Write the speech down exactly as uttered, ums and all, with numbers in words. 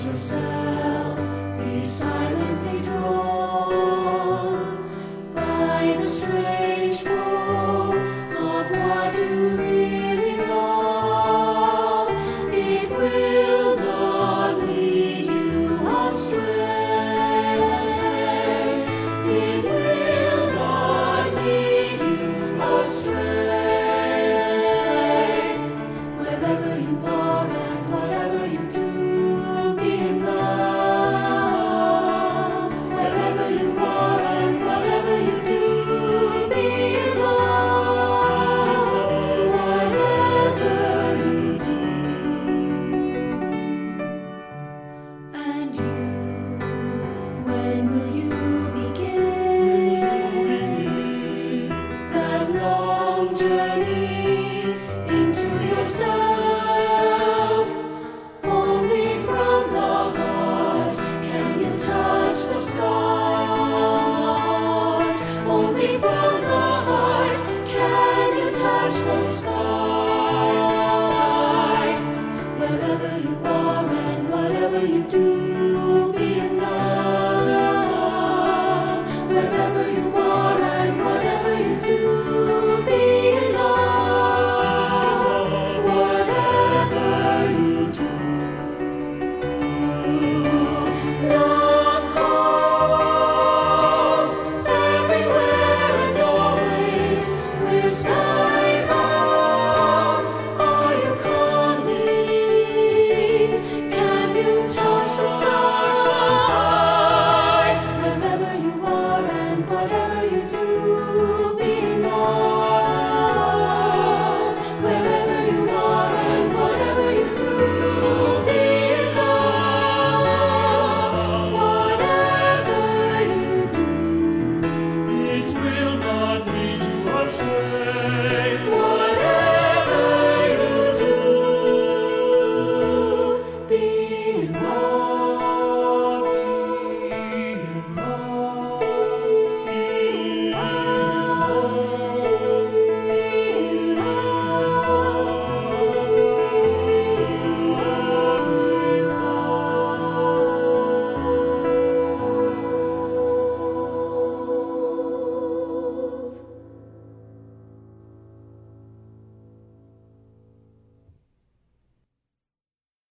yourself be silently drawn by the strange pull of what you really love. It will not lead you astray. It will not lead you astray. Wherever you are and whatever you do, be in love. Wherever you are and whatever you do, be in love. Whatever you do. And you, when will you begin that long journey into yourself? Only from the heart can you touch the sky. Only from the heart can you touch the sky. Wherever you are and whatever you do,